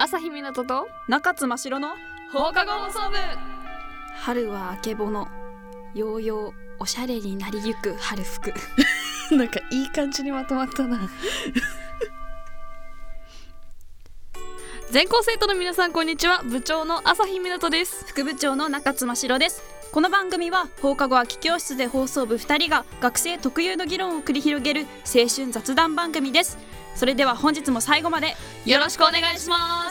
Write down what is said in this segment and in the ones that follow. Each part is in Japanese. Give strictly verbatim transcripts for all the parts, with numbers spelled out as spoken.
朝日湊と中津真白の放課後放送部。 春はあけぼの、ようようおしゃれになりゆく春服なんかいい感じにまとまったな全校生徒の皆さんこんにちは。部長の朝日湊です。 副部長の中津真白です。この番組は放課後空き教室で放送部ふたりが学生特有の議論を繰り広げる青春雑談番組です。それでは本日も最後までよろしくお願いします。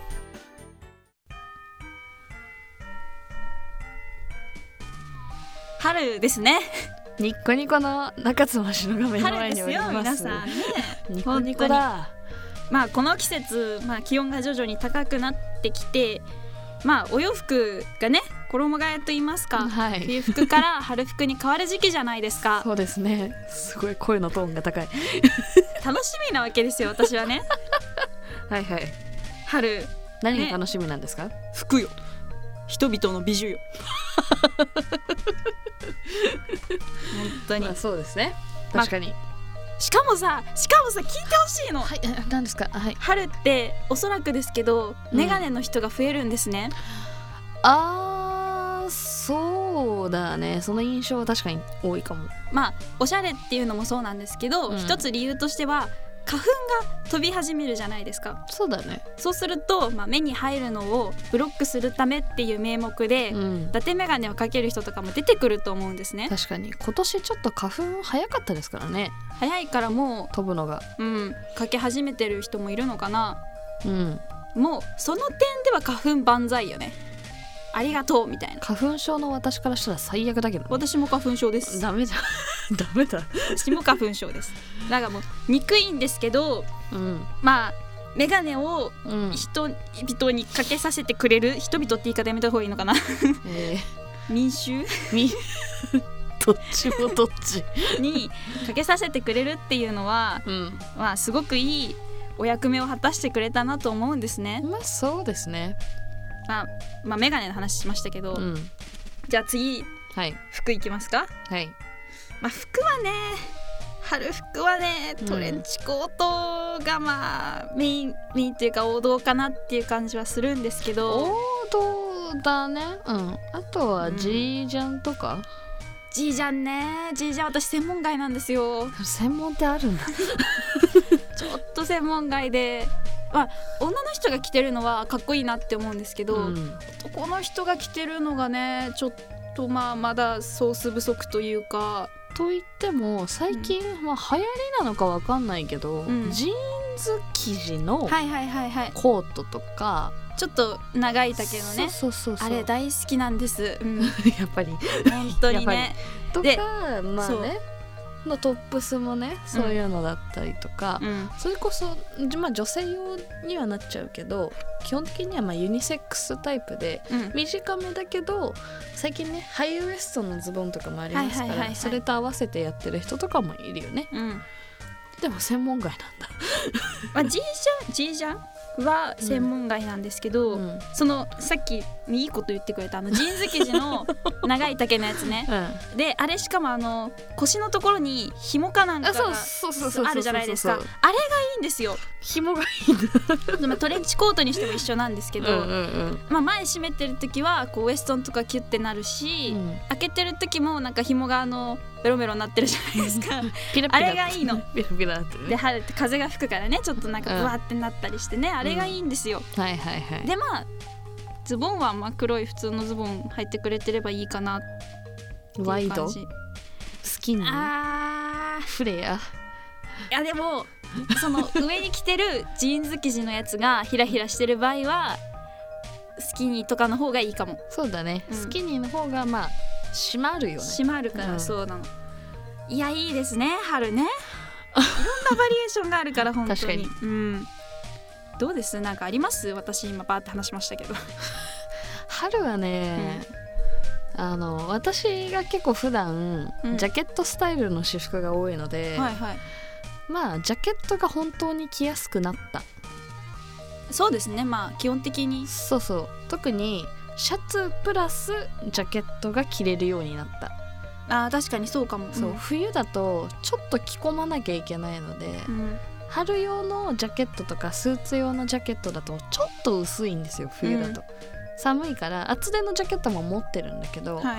春ですね。 ニッコニコの中津真白が目の前におります。 春ですよ皆さんね。 ニコニコだ。 まあこの季節、まあ、気温が徐々に高くなってきて、まあお洋服がね衣替えと言いますか、はい、冬服から春服に変わる時期じゃないですか。 そうですね。すごい声のトーンが高い楽しみなわけですよ私はねはいはい。 春何が楽しみなんですか？ ね、服よ、人々の美女よ本当に、 まあ、そうですね。確かに、まあ、 しかもさしかもさ聞いてほしいの。 はい、何ですか？はい、 春っておそらくですけど、うん、メガネの人が増えるんですね。 あー、そうだね。その印象は確かに多いかも。 まあおしゃれっていうのもそうなんですけど、うん、一つ理由としては花粉が飛び始めるじゃないですか。 そうだね。 そうすると、まあ、目に入るのをブロックするためっていう名目で、うん、伊達メガネをかける人とかも出てくると思うんですね。 確かに今年ちょっと花粉早かったですからね。 早いからもう飛ぶのが、 うん、かけ始めてる人もいるのかな。 うん、 もうその点では花粉万歳よね。ありがとうみたいな。 花粉症の私からしたら最悪だけど、ね、 私も花粉症です。 ダメだダメだ私も花粉症です。だからもう憎いんですけど、うん、まあメガネを人々にかけさせてくれる、人々って言い方やめた方がいいのかな、えー、民衆みどっちもどっちにかけさせてくれるっていうのは、うん、まあすごくいいお役目を果たしてくれたなと思うんですね。 まあそうですね。 まあ、まあメガネの話しましたけど、うん、じゃあ次、はい、服いきますか。 はい。 まあ服はね、春服はねトレンチコートがまあ、うん、メインメインっていうか王道かなっていう感じはするんですけど。 王道だね。うん。あとはジージャンとか、うん、 ジージャンね。ジージャン私専門外なんですよ。 専門ってあるんだちょっと専門外で、まあ、女の人が着てるのはかっこいいなって思うんですけど、うん、男の人が着てるのがねちょっとまあまだソース不足というか。 と言っても最近、うん、まあ、流行りなのか分かんないけど、うん、ジーンズ生地のコートとか、 ちょっと長い丈のね、 そうそうそうそう、 あれ大好きなんです、うん、 やっぱり本当にねとか、まあねのトップスもねそういうのだったりとか、うん、それこそ、まあ、女性用にはなっちゃうけど基本的にはまあユニセックスタイプで、うん、短めだけど最近ねハイウエストのズボンとかもありますから、はいはいはいはい、それと合わせてやってる人とかもいるよね、うん、でも専門外なんだまあ、ジージャンジージャンは専門外なんですけど、うん、そのさっきいいこと言ってくれたあのジーンズ生地の長い丈のやつね、うん、であれしかもあの腰のところに紐かなんかがあるじゃないですか。あれがいいんですよ。 紐がいいんだまあトレンチコートにしても一緒なんですけど、うんうんうん、まあ、前締めてる時はこうウエストンとかキュッてなるし、うん、開けてる時もなんか紐があのベロベロになってるじゃないですかピラピラあれがいいの。 ピラピラってね。 で晴れて風が吹くからねちょっとなんかブワーってなったりしてね、うん、あれがいいんですよ、 うん、はいはいはい。 でまあズボンはまあ黒い普通のズボン履いてくれてればいいかなっていう感じ。 ワイドスキニーあーフレア。 いやでもその上に着てるジーンズ生地のやつがヒラヒラしてる場合はスキニーとかの方がいいかも。 そうだね、うん、スキニーの方がまあ締まるよね。 締まるから、うん、そうなの。いやいいですね春ねいろんなバリエーションがあるから本当に確かに、 うん、どうです？なんかあります？私今バーって話しましたけど春はね、うん、あの私が結構普段、うん、ジャケットスタイルの私服が多いので、はいはい、まあジャケットが本当に着やすくなった。 そうですね。まあ基本的にそうそう。特にシャツプラスジャケットが着れるようになった。 あー確かにそうかも。 そう、うん、冬だとちょっと着込まなきゃいけないので、うん、 春用のジャケットとかスーツ用のジャケットだとちょっと薄いんですよ冬だと、うん、寒いから厚手のジャケットも持ってるんだけど、はい、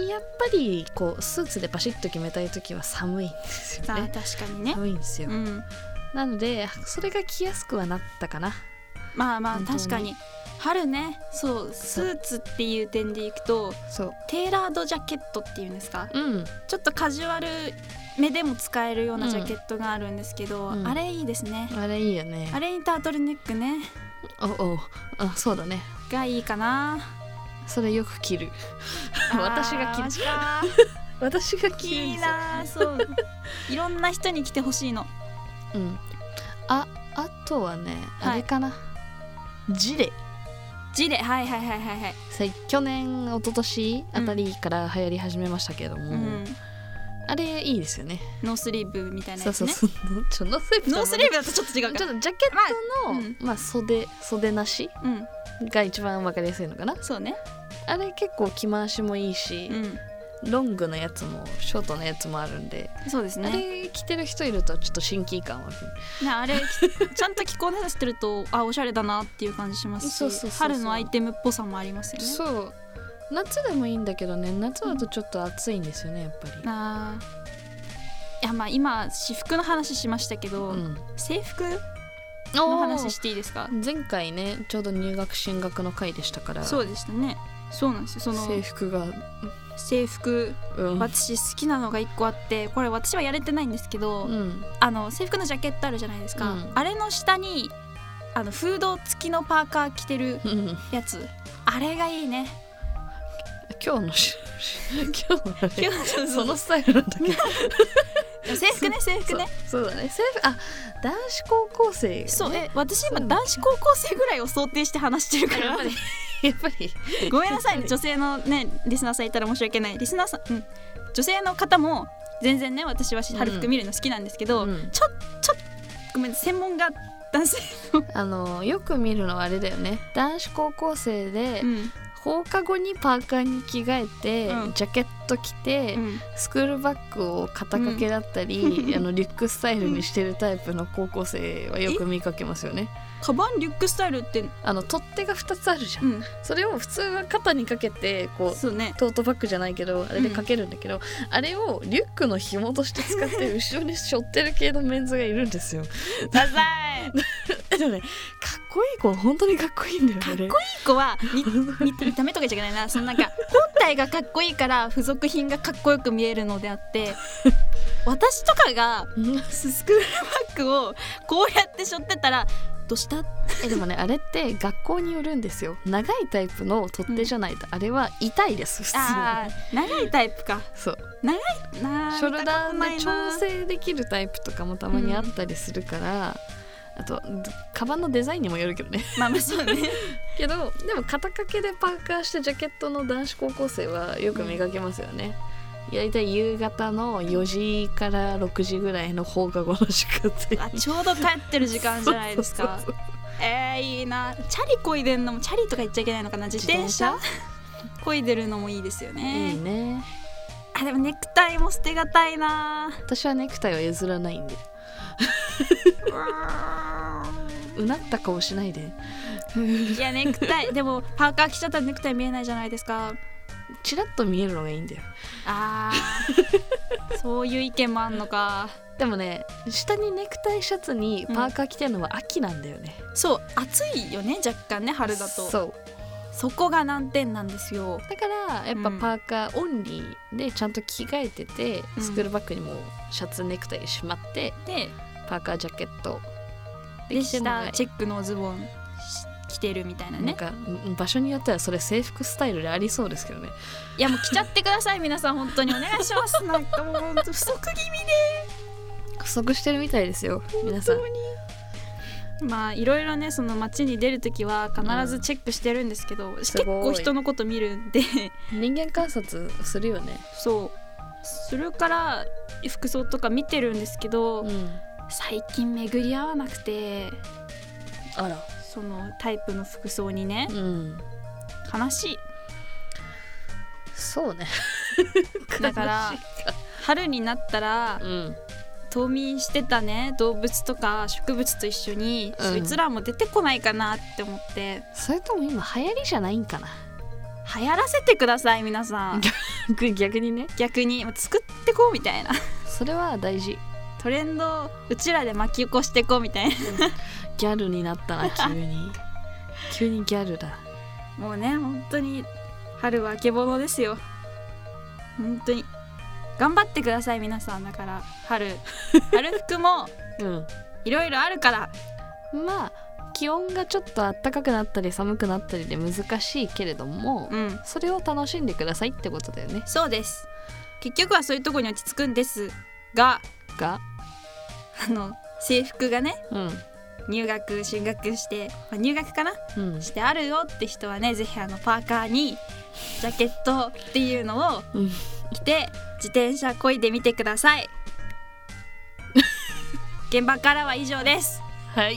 やっぱりこうスーツでバシッと決めたい時は寒いんですよね。 あ、確かにね、 寒いんですよ、うん、なのでそれが着やすくはなったかな。 まあまあ確かに春ね、そうスーツっていう点でいくとそうテーラードジャケットっていうんですか、うん、ちょっとカジュアル目でも使えるようなジャケットがあるんですけど、うん、あれいいですね。 あれいいよね。 あれにタートルネックね。 おお、あ、そうだねがいいかな。 それよく着る私が着る私が着るんですよ。いいな、そういろんな人に着てほしいの。 うん。あ、あとはね、はい、あれかな、ジレジレ、はいはいはいはいはい。 去年一昨年あたりから流行り始めましたけれども、うん、あれいいですよね。 ノースリーブみたいなやつね。 そうそうそう、ちょノースリーブノースリーブだとちょっと違うか。 ちょっとジャケットの、まあうんまあ、袖袖なし、うん、が一番わかりやすいのかな。 そうね。あれ結構着回しもいいし、うん、ロングのやつもショートのやつもあるんで、 そうですね。 あれ着てる人いるとちょっと親近感はね、あれちゃんと着こなしてるとあ、おしゃれだなっていう感じしますし、そうそうそうそう、春のアイテムっぽさもありますよね。 そう、夏でもいいんだけどね、夏だとちょっと暑いんですよね、やっぱり。 あいや、まあ今私服の話しましたけど、うん、制服の話していいですか。 前回ね、ちょうど入学進学の回でしたから。 そうでしたね。そうなんですよ。その制服が制服、うん、私好きなのがいっこあって、これ私はやれてないんですけど、うん、あの制服のジャケットあるじゃないですか、うん、あれの下にあのフード付きのパーカー着てるやつ、うん、あれがいいね。 今日の今日のあれ今日そのスタイルなんだけど制服ね、制服ね。 そ, そうだね、制服。あ、男子高校生、ね、 そう、え、私今男子高校生ぐらいを想定して話してるからやっぱりやっぱりごめんなさいね、女性のねリスナーさんいたら申し訳ない。リスナーさん、うん、女性の方も全然ね、私は春服見るの好きなんですけど、うん、ちょちょごめん、専門が男性のあのよく見るのはあれだよね、男子高校生で、うん、放課後にパーカーに着替えて、うん、ジャケット着て、うん、スクールバッグを肩掛けだったり、うん、あのリュックスタイルにしてるタイプの高校生はよく見かけますよね。 カバンリュックスタイルってあの取っ手がふたつあるじゃん、うん、それを普通は肩にかけてこう、そうね、トートバッグじゃないけどあれでかけるんだけど、うん、あれをリュックの紐として使って後ろに背負ってる系のメンズがいるんですよ。 ダサいでもね、かっこいい子は本当にかっこいいんだよね。 かっこいい子は見た目とかじゃないな、そのなんか本体がかっこいいから付属品がかっこよく見えるのであって私とかがスクールバッグをこうやって背負ってたらどうしたえでもね、あれって学校によるんですよ。長いタイプの取っ手じゃないと、うん、あれは痛いです、普通に。 あ、長いタイプか。 そう、 長いな、 ショルダーで調整できるタイプとかもたまにあったりするから、うん、あとカバンのデザインにもよるけどね。 まあまあそうねけどでも肩掛けでパーカーしてジャケットの男子高校生はよく見かけますよね、うん、やりたい夕方のよじからろくじぐらいの放課後の時間帯、 あ、ちょうど帰ってる時間じゃないですか。そうそうそう、えー、いいな。チャリこいでんのも、チャリとか言っちゃいけないのかな、自転車こいでるのもいいですよね。 いいね。 あ、でもネクタイも捨てがたいな。 私はネクタイは譲らないんでうなった顔しないでいや、ネクタイでもパーカー着ちゃったらネクタイ見えないじゃないですか。 チラッと見えるのがいいんだよ。 あーそういう意見もあんのか。 でもね、下にネクタイシャツにパーカー着てるのは秋なんだよね、 うん、そう、暑いよね若干ね、春だと。そうそこが難点なんですよ。 だからやっぱパーカーオンリーでちゃんと着替えてて、うん、スクールバッグにもシャツネクタイしまって、でパーカージャケットで着てるのが、チェックのズボン着てるみたいなね。 なんか場所によってはそれ制服スタイルでありそうですけどね。 いやもう着ちゃってください皆さん、本当にお願いしますなんかもう不足気味で不足してるみたいですよ皆さん。 まあいろいろね、その街に出るときは必ずチェックしてるんですけど、うん、結構人のこと見るんで人間観察するよね。 そうするから服装とか見てるんですけど、うん、最近巡り合わなくて、 あら、 そのタイプの服装にね、うん、悲しい。 そうねだから春になったら、うん、 冬眠してたね動物とか植物と一緒に、うん、そいつらも出てこないかなって思って。 それとも今流行りじゃないんかな。 流行らせてください皆さん逆にね、 逆に作ってこうみたいな。 それは大事。 トレンドうちらで巻き起こしてこうみたいなギャルになったな急に急にギャルだ。 もうね本当に春はあけぼのですよ。本当に頑張ってください皆さん。だから春春服もいろいろあるから、 うん、まあ気温がちょっと暖かくなったり寒くなったりで難しいけれども、うん、それを楽しんでくださいってことだよね。 そうです。結局はそういうところに落ち着くんですががあの制服がね、 うん、 入学進学して、まあ、入学かな、 うん、 してあるよって人はねぜひあのパーカーにジャケットっていうのを着て自転車漕いでみてください現場からは以上です。 はい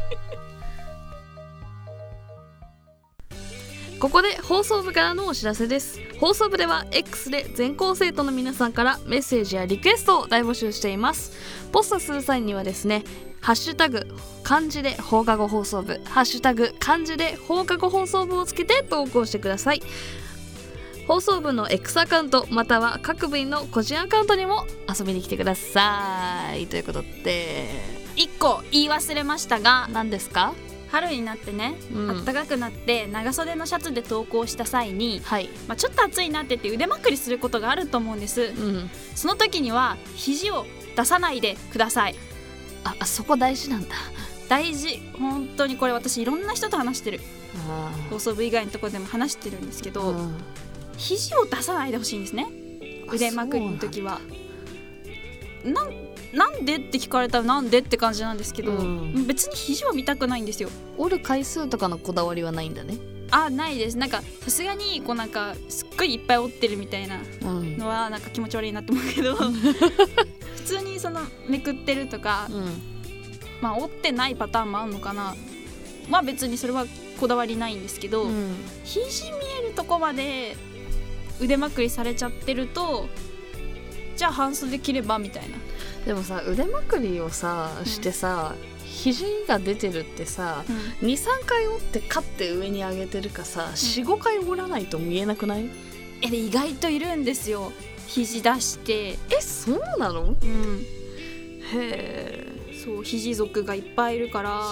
ここで放送部からのお知らせです。放送部では X で全校生徒の皆さんからメッセージやリクエストを大募集しています。ポストする際にはですね、ハッシュタグ漢字で放課後放送部、ハッシュタグ漢字で放課後放送部をつけて投稿してください。放送部の X アカウントまたは各部員の個人アカウントにも遊びに来てくださいということで、 いっこ言い忘れましたが、 何ですか？ 春になってね、うん、暖かくなって長袖のシャツで登校した際に、 はいまあ、ちょっと暑いなって言って腕まくりすることがあると思うんです、 うん、 その時には肘を出さないでください。 あ、あそこ大事なんだ。 大事、本当にこれ私いろんな人と話してる、放送部以外のところでも話してるんですけど、肘を出さないでほしいんですね、腕まくりの時は。なんなんでって聞かれたらなんでって感じなんですけど、うん、別に肘は見たくないんですよ。 折る回数とかのこだわりはないんだね。 あ、ないです。なんかさすがにこうなんかすっごいいっぱい折ってるみたいなのはなんか気持ち悪いなと思うけど、うん、普通にそのめくってるとか、うん、まあ折ってないパターンもあるのかな。まあ別にそれはこだわりないんですけど、うん、肘見えるとこまで腕まくりされちゃってると、じゃあ半袖着ればみたいな。 でもさ、腕まくりをさしてさ、うん、肘が出てるってさ、うん、にさんかい折ってカッて上に上げてるかさ、うん、よんごかい折らないと見えなくない？ え、意外といるんですよ、肘出して。 え、そうなの？うん、へえ。 そう、肘族がいっぱいいるから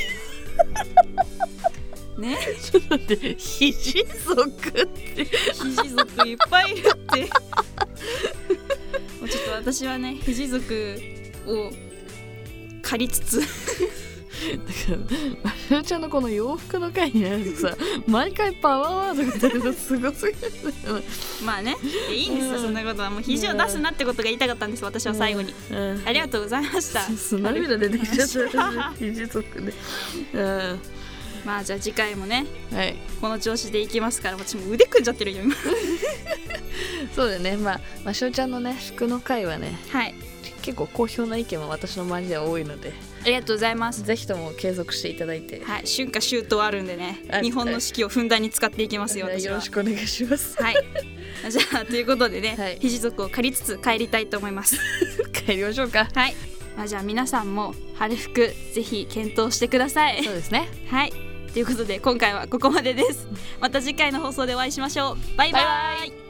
ね、 ちょっと待って、肘族って肘族いっぱいいるってもうちょっと私はね、肘族を借りつつだからましろちゃんのこの洋服の回になるとさ、毎回パワーワードが出るのすごすぎるまあね、いいんですよ、そんなことは。もう肘を出すなってことが言いたかったんです、私は最後に、うんうん、ありがとうございました。 涙出てきちゃった肘族で、うん、 まあじゃあ次回もね、 はい、 この調子でいきますから。私も腕組んじゃってるよ今そうだよね。まあましろちゃんのね服の回はね、 はい、 結構好評な意見は私の周りでは多いので、 ありがとうございます。 ぜひとも継続していただいて、 はい、春夏秋冬あるんでね、日本の四季をふんだんに使っていきますよ、私は。 よろしくお願いします。 はい、じゃあということでね、はい、肘族を借りつつ帰りたいと思います帰りましょうか。 はい、まあ、じゃあ皆さんも春服ぜひ検討してください。 そうですね。 はい、ということで今回はここまでです。また次回の放送でお会いしましょう。バイバイ。バイバイ。